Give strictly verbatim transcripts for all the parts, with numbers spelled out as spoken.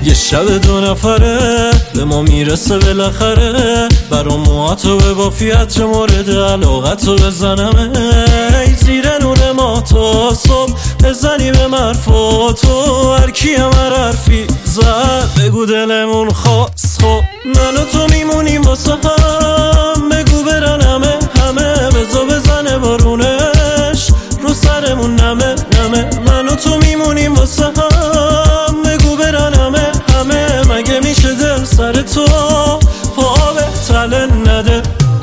یه شب دو نفره به ما میرسه بالاخره، برا موهاتو به بافیت مورد علاقتو بزنم زیر نور ما تا صبح، بزنی به مرفاتو هر کی همه حرفی زد بگو دلمون خواست. خب من و تو میمونیم واسه هم، بگو برن همه همه، بزا بزنه بارونش رو سرمون نمه نمه. من و تو میمونیم واسه هم، بگو برن همه همه، مگه میشه دل سر تو پا به تله نده.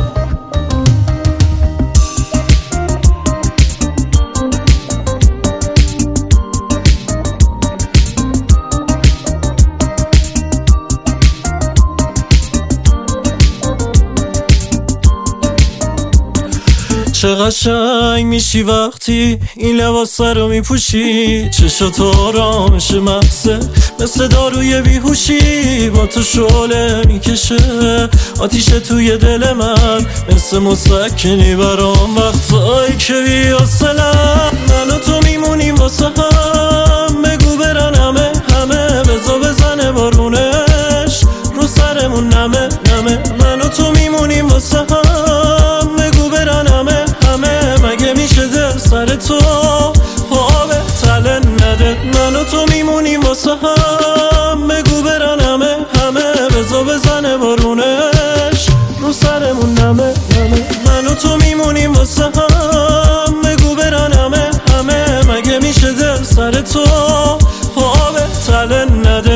چه قشنگ میشی وقتی این لباس رو میپوشی، چشاتو آرامش مغزه مثل داروی بیهوشی، با تو شعله میکشه آتیش توی دل من، مثل مسکنی برام وقتایی که بی‌حوصله‌ام. من و تو میمونیم واسه هم، بگو برن همه همه، بزا بزنه بارونش رو سرمون نمه نمه. من و تو میمونیم واسه هم، بگو برن همه همه، مگه میشه دل سر تو پا به تله نده. من و تو میمونیم واسه هم، بگو برن همه همه، بزا بزنه بارونش رو سرمون نمه نمه. من و تو میمونیم واسه هم، بگو برن همه همه، مگه میشه دل سر تو پا به تله نده.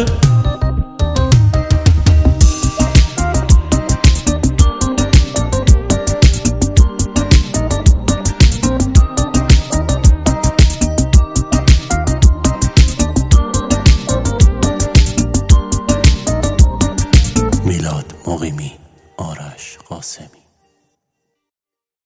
میلاد مقیمی، آرش قاسمی.